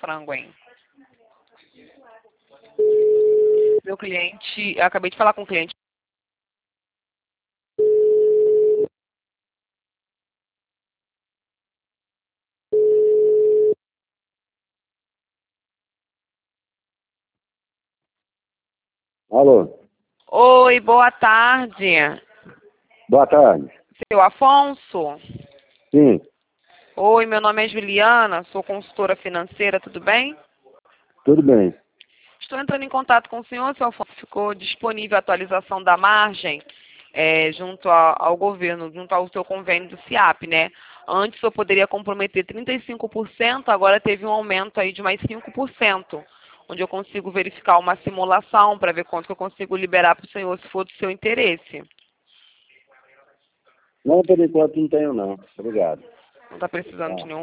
frango, hein? Meu cliente, eu acabei de falar com o cliente. Alô, Oi, boa tarde. boa tarde. Seu Afonso? Sim, Oi, meu nome é Juliana, sou consultora financeira, tudo bem? tudo bem. Estou entrando em contato com o senhor, seu Afonso. Ficou disponível a atualização da margem junto ao governo, junto ao seu convênio do SIAP, né? Antes eu poderia comprometer 35%, agora teve um aumento aí de mais 5%, onde eu consigo verificar uma simulação para ver quanto que eu consigo liberar para o senhor, se for do seu interesse. Não, por enquanto não tenho não. Obrigado. Não está precisando de Tá. nenhum